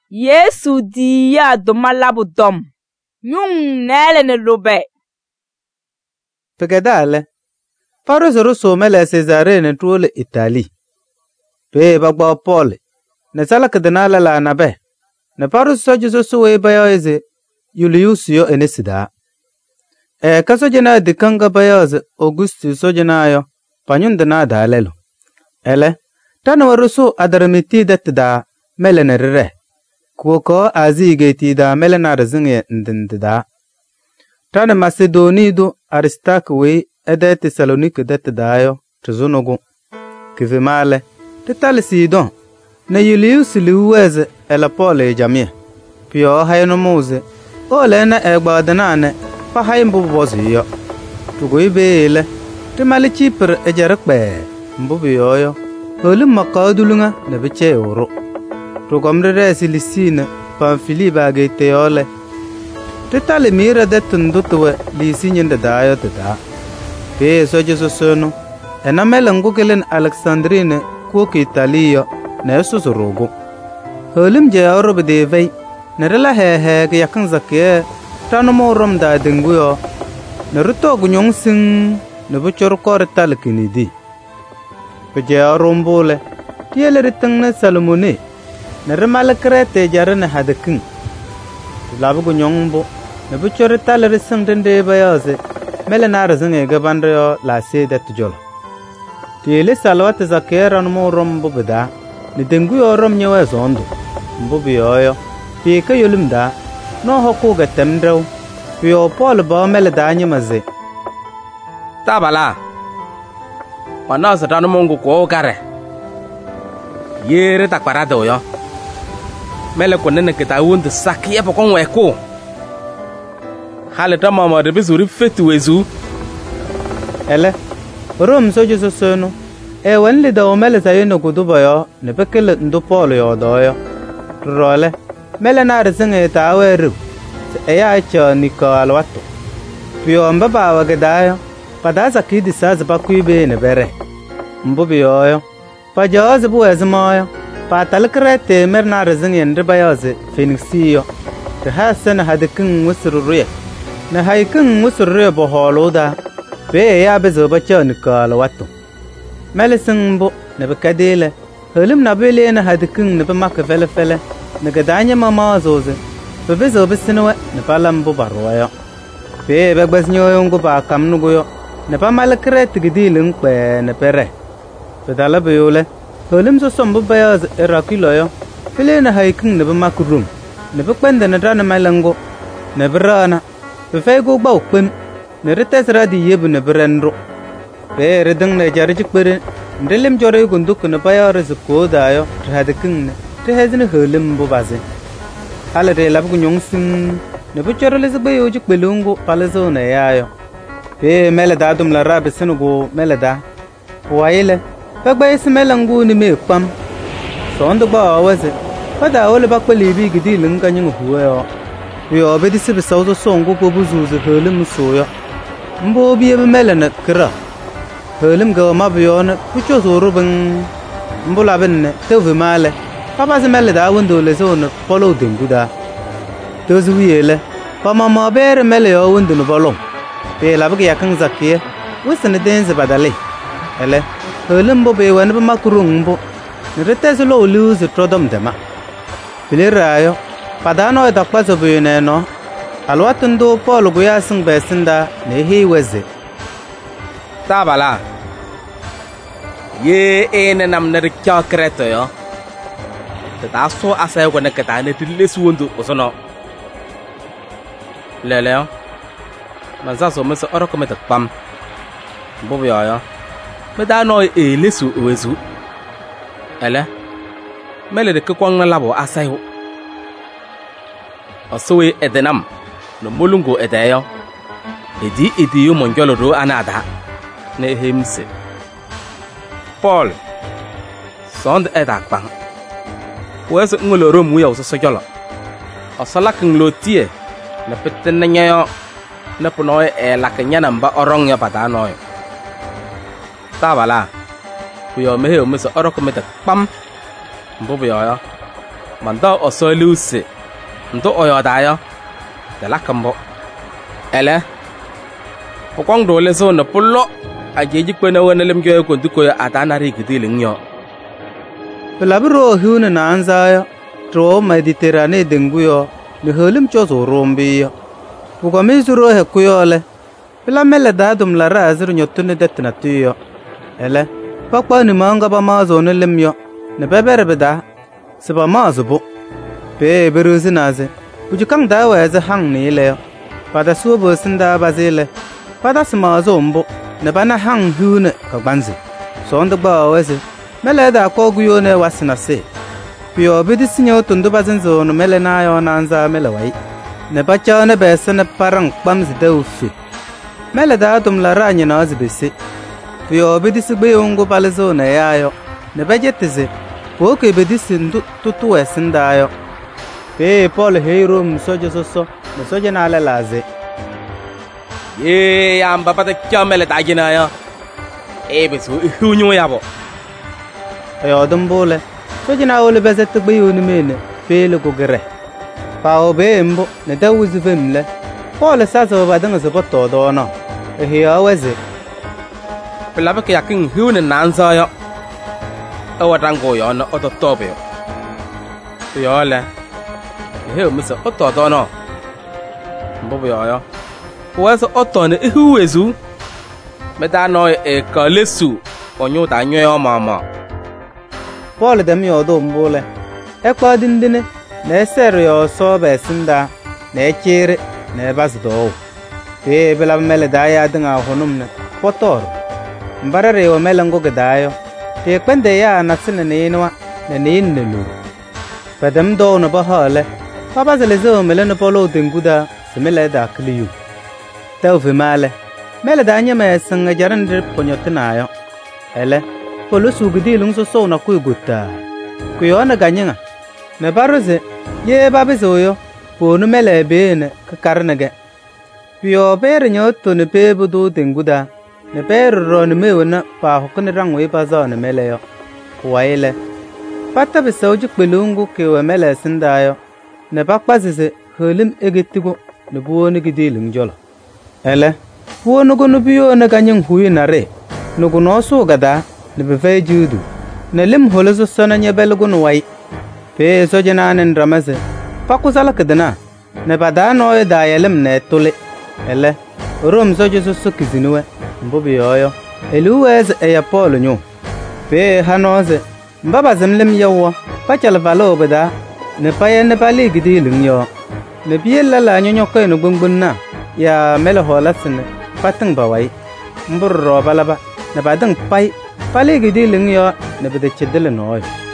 Yesu di ya dumalabu dom. Nyung nele ne lobe. Pegedale. Farozoro somele Cesare ne tuole Italie. Pe bagba Paul. Ne sala kedenala la nabe. Ne paru soju so suwe bayoze. Julius yo enesida. Kaso jena dikanga bayoze Augustus so jena yo. Panyunda na dalelo. Ele. Tana warusu adaramiti da melene rere. Kuoko azigeti da melena rezinge ndindida. Tana Macedonido Aristakwe ede Thessalonike dayo tuzunugu. Kivimale. Titali Sidon. Na Julius liweze ela Paul jamie. Pio hayno muze. Ole na egbadanane pa hayimbu bozi yo. Tugo ibele. Timali chipre ejarakbe. Mbubi yoyo. Holim makadulunga na biche oro. Tugomre silisine Pamfili bagete yole. Titali mira de tundutuwe lisinyen dayo da. Pe soje sosono. Enamela ngukelen Alexandrine kuki Italiyo na susurugu. Holim je orobe devei. Nerela he ke yakan zakie tanu morom da denguyo. Neruto gunyong sing nebuchor kor talkinidi. Peje arombole. Tiele ritang na Salomone. Neremala krete jarane hadakin. Labu gunyongbo. Nebuchor talrisang dende bayaze. Melenar zinge gabandrio la sede tujolo. Tiele salwat zakera no morom bubeda. Ni denguyo rom nyewe zondo. Mbubi yoyo. Pika yulimda. No hoku gatemdrew. Pio Paul ba mele danyi maze. Tabala. Wanasa tanu mungu kwa kare. Yere takparado yo. Mele konene kita wundu sakia pokon weko. Hale tama ma rebizuri fetu wezu. Ele. Rom soju sosono. Wenli da omele sayeno kuduba yo. Nepekele ndo Paul yo doyo. Role. Mele na resinge taweru. Eya echa nika alwato. Pio mbaba wagadayo. Padaza kidi sazi pakuibe ne bere. Mbubi yoyo. Pajawazi buwezi moyo. Patalikrete merna rezinge ndribayozi Phoenixiyo. Tehasena hadikin wisiruruye. Na haikin wisiruruye boholuda. Be ya bezo bacha nika alwato. Melising mbu nebekadile. Holim nabili na hadikin nebemaka fele fele. Negadanya mama zoze. Bebezo bisinwe nepalambu barwayo. Be begbeznyo ngo ba kamnugo. Nepa malkrete gidilin kwe nepere. Bedala beyole. Holim so sombu bayaz erakiloyo. Fele na haikin nebemakurum. Nebekwende nedana malango. Neberana. Befego ba ukpem. Nerites radi yebu neberendro. Be redeng ne jarjik bere. Ndelim jore gunduk ne bayar ziko dayo. Radikin ne. Tehezne holim bu baze. Halade labgu nyongsin. Nebuchorole zbayo jik belungo palezo ne yayo. Be mele dadum la rabe senugo mele da. Waile. Bagba ismelangu ni me pam. Sondo ba awaze. Pada ole bakwa libi gidi lunga nyingu huwe. Yo be disi be sauzo songo ko buzuzu holim soyo. Mbo biye mele na kra. Holim go mabiyon kucho zoro ben. Mbo labenne tewe male. Papa mele da wendo le zone follow dinguda. Tozu wiele. Pama mabere mele yo wendo no bolong. Be labge yakan zakie. Wisene denze badale. Ele. Holim bo be wan be makurumbo. Nirete lo lose trodom dema. Bilirayo. Padano da kwazo be no. Alwatundo Paul guya sing besinda ne he weze. Tabala. Ye ene nam ne kya kreto yo. Ta so asay ko nekata ne tilis wondu osono. Leleo. Manza so mese oro ko meta pam. Bobo yo. Me da no lesu wezu. Ele. Mele de kwang na labo asay ho. Osowe edenam. No molungo edayo. Edi yo monjolo ro anada. Ne hemse. Paul. Sond edak pang. Wes ngulo rom wiyo so jolo. Osala king lotie na petene nyayo na punoy la kenya namba orong ya patanoy. Tabala. Kuyo mehe o meso oroko meta pam. Mbobo yo. manda osoiluse ndo oyodayo de lakambo ele pokwang dole so na pullo ajeji kwena wona lemgyo ko duko atana ri gidilingyo Pelabro hune na anzayo tro Mediterane denguyo ni helim choso rombiyo Puko misuro he kuyole Pila mele dadum la razir nyotune detna tuyo ele pakpa ni manga ba mazo ne lemyo ne bebere beda seba mazo bu pe beruzi naze ujukang da weze hang ni le pada subo sinda bazile pada smazo mbo ne bana hang hune ka banzi sonda ba weze mele da ko guyo ne wasina se pio bidi sinyo tundu bazinzo no mele na yo nanza mele wai ne bacha ne besene parang pamzi de ufi mele da tum la ranya na azbese pio bidi sigbe ungo palezo ne yayo ne bajetize poke bidi sindu tutu esindayo pe Paul hero msoje soso msoje na ala laze ye amba pata kyamele dagina ya besu hunyo yabo ayo dumbole soje na ole bezet gbe yoni mene pe le gogere pa obe mbo ne dawuzi vemle Paul sazo badanga zo botodo no he aweze pelaba ke yakin hune nanza yo awatango yo no ototobe yo le he misa otodo no mbo yo Wasa otone ihuwezu meta no kalesu onyo ta nyo mama Paul dem yo do mbole kwa dindine na sere yo so be sinda na chire na basdo pe bela mele daya dinga honumne potor mbarare yo melango gedayo te kwende ya na sine ne inwa na nin lu padam do no bahale papa zele zo mele no polo dinguda semele da kliyu Taufi male mele danya me sanga jarandir ponyotinayo ele polo sugidi lungso so na kuiguta kuyona ganyanga me baroze ye babizoyo ponu mele bene ka karnege pio ber nyoto ne pebudu dinguda ne ber ron mewna pa hokne rangwe bazone meleyo waile patta bisoju pelungu kewe mele sindayo ne bakpazise holim egetigo ne buoni gidilung jolo ele wonugo nubiyo na ganyen huyi nare nugo nosu gada ne befe judu ne lim holozo sona nyebelgo nuwai pe sojena nen ramaze pakusala kedana ne badano e dayelem ne tole ele rom sojo so kizinwe mbobi yoyo eluwez e ya polo nyu pe hanoze mbaba zemlem yawa pachal valo beda ne paye ne bali gidilung yo ne biella la nyonyo ko no gbungbunna ya mele holasne patang bawai mbur ro balaba ne badang pai pale gidilung yo ne bede chedele noy